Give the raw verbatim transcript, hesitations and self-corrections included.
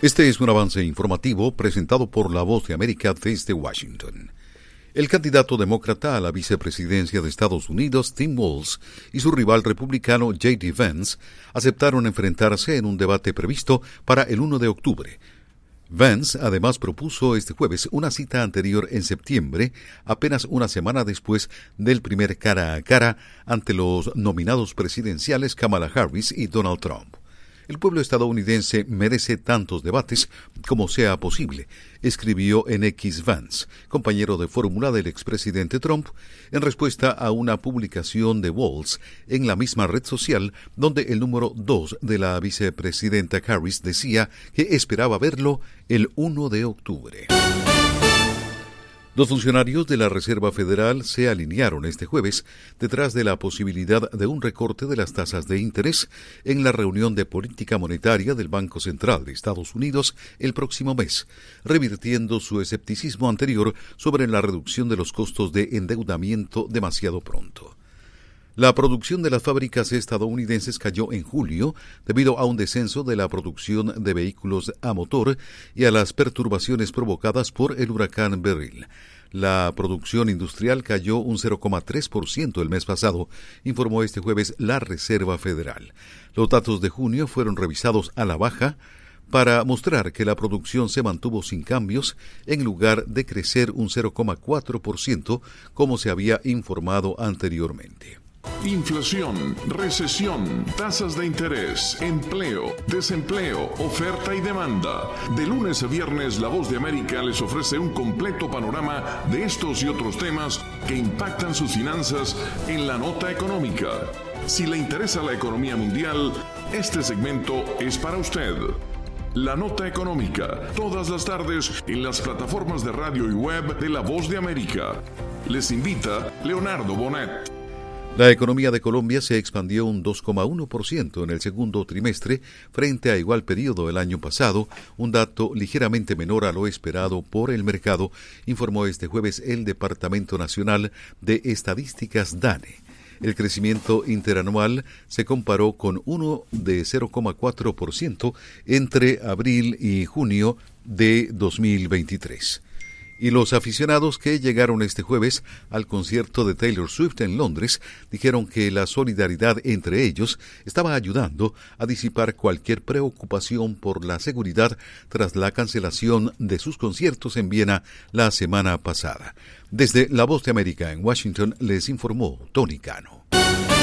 Este es un avance informativo presentado por La Voz de América desde Washington. El candidato demócrata a la vicepresidencia de Estados Unidos, Tim Walz, y su rival republicano, J D Vance, aceptaron enfrentarse en un debate previsto para el primero de octubre. Vance además propuso este jueves una cita anterior en septiembre, apenas una semana después del primer cara a cara ante los nominados presidenciales Kamala Harris y Donald Trump. El pueblo estadounidense merece tantos debates como sea posible, escribió en X Vance, compañero de fórmula del expresidente Trump, en respuesta a una publicación de Walz en la misma red social donde el número dos de la vicepresidenta Harris decía que esperaba verlo el primero de octubre. Dos funcionarios de la Reserva Federal se alinearon este jueves detrás de la posibilidad de un recorte de las tasas de interés en la reunión de política monetaria del Banco Central de Estados Unidos el próximo mes, revirtiendo su escepticismo anterior sobre la reducción de los costos de endeudamiento demasiado pronto. La producción de las fábricas estadounidenses cayó en julio debido a un descenso de la producción de vehículos a motor y a las perturbaciones provocadas por el huracán Beryl. La producción industrial cayó un cero coma tres por ciento el mes pasado, informó este jueves la Reserva Federal. Los datos de junio fueron revisados a la baja para mostrar que la producción se mantuvo sin cambios en lugar de crecer un cero coma cuatro por ciento como se había informado anteriormente. Inflación, recesión, tasas de interés, empleo, desempleo, oferta y demanda. De lunes a viernes, La Voz de América les ofrece un completo panorama de estos y otros temas que impactan sus finanzas en la nota económica. Si le interesa la economía mundial, este segmento es para usted. La nota económica, todas las tardes en las plataformas de radio y web de La Voz de América. Les invita Leonardo Bonet. La economía de Colombia se expandió un dos coma uno por ciento en el segundo trimestre frente a igual periodo del año pasado, un dato ligeramente menor a lo esperado por el mercado, informó este jueves el Departamento Nacional de Estadísticas DANE. El crecimiento interanual se comparó con uno de cero coma cuatro por ciento entre abril y junio de dos mil veintitrés. Y los aficionados que llegaron este jueves al concierto de Taylor Swift en Londres dijeron que la solidaridad entre ellos estaba ayudando a disipar cualquier preocupación por la seguridad tras la cancelación de sus conciertos en Viena la semana pasada. Desde La Voz de América en Washington les informó Tony Cano.